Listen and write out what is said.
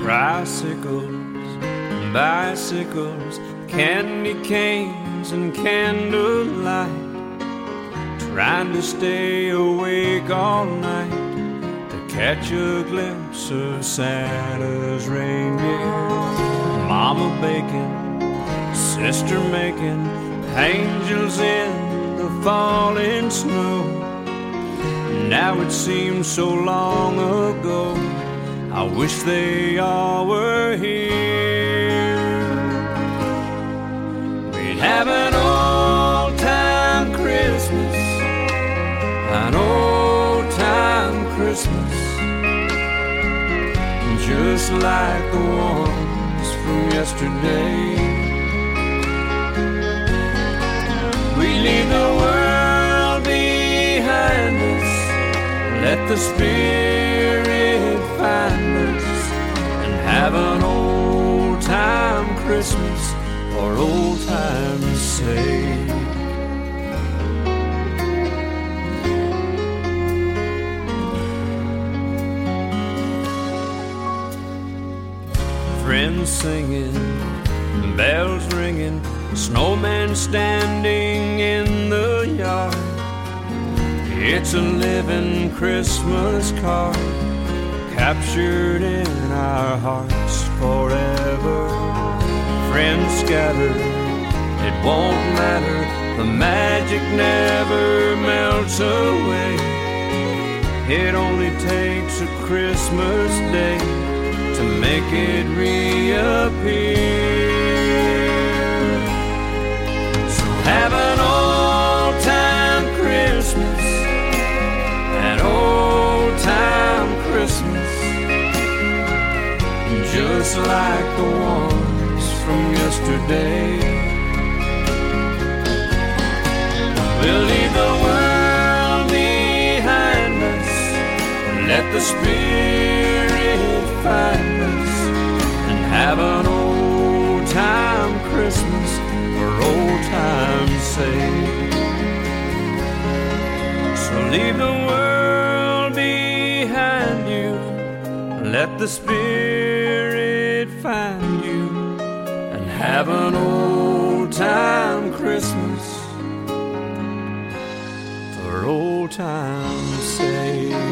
tricycles, bicycles, candy canes and candlelight, trying to stay awake all night to catch a glimpse of Santa's reindeer. Mama baking, sister making angels in the falling snow. Now it seems so long ago, I wish they all were here. We'd have an old-time Christmas, an old-time Christmas, just like the ones from yesterday. We leave the world behind us, let the Spirit find us, and have an old-time Christmas for old time's sake. Friends singing, bells ringing, snowman standing in the yard. It's a living Christmas card, captured in our hearts forever. Friends scattered, it won't matter, the magic never melts away. It only takes a Christmas day to make it reappear. So have an old-time Christmas, an old-time Christmas, just like the ones from yesterday. We'll leave the world behind us, let the Spirit find us, and have an old-time Christmas for old time's sake. So leave the world behind you, let the Spirit find you, and have an old-time Christmas for old time's sake.